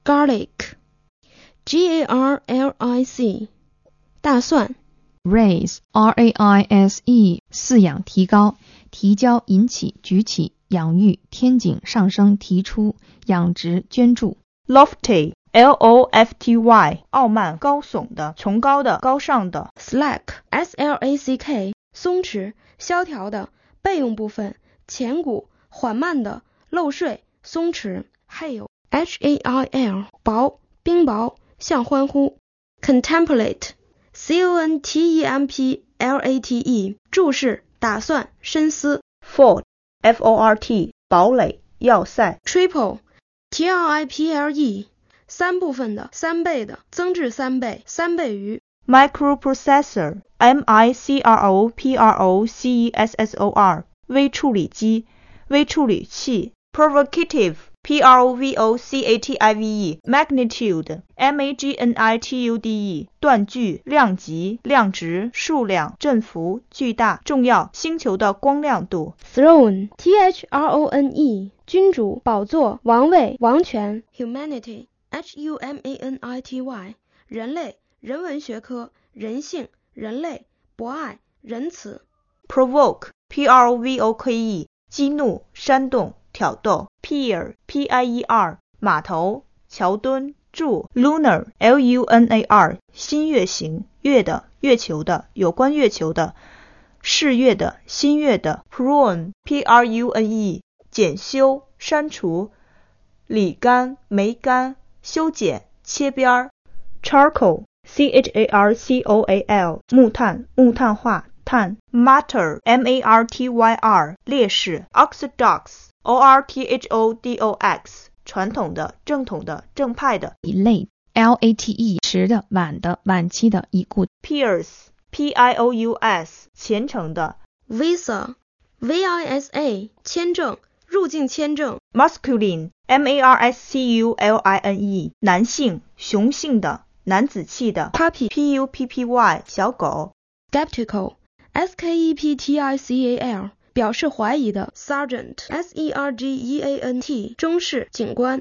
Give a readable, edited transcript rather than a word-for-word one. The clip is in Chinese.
garlic，G-A-R-L-I-C， 大蒜。 raise R-A-I-S-E 饲养提高，提交引起举起，养育天井上升提出，养殖捐助。 lofty L-O-F-T-Y 傲慢高耸的崇高的高尚的。 slack S-L-A-C-K 松弛萧条的备用部分前骨缓慢的漏睡松弛。hail H-A-I-L 薄冰雹像欢呼。contemplate C-O-N-T-E-M-P-L-A-T-E 注视打算深思。 fort F-O-R-T 堡垒要塞。 triple T-R-I-P-L-E 三部分的三倍的增至三倍三倍于。 microprocessor M-I-C-R-O-P-R-O-C-E-S-S-O-R 微处理机微处理器。provocative P-R-O-V-O-C-A-T-I-V-E magnitude M-A-G-N-I-T-U-D-E 段距量级量值数量振幅巨大重要星球的光亮度。 throne T-H-R-O-N-E 君主宝座王位王权。humanity H-U-M-A-N-I-T-Y 人类人文学科人性人类博爱仁慈。 provoke P-R-O-V-O-K-E 激怒煽动挑逗。pier P-I-E-R 码头桥墩柱。lunar L-U-N-A-R 新月形月的月球的有关月球的是月的新月的。prune P-R-U-N-E 检修删除理干梅干修剪切边。charcoal C-H-A-R-C-O-A-L 木炭木炭化碳。martyr M-A-R-T-Y-R 烈士。orthodox O-R-T-H-O-D-O-X 传统的正统的正派的。 late L-A-T-E 迟的晚的晚期的已故。 pious P-I-O-U-S 虔诚的。 visa V-I-S-A 签证入境签证。 masculine M-A-R-S-C-U-L-I-N-E 男性雄性的男子气的。 puppy P-U-P-P-Y 小狗。 skeptical S-K-E-P-T-I-C-A-L 表示怀疑的。sergeant S-E-R-G-E-A-N-T 中士警官。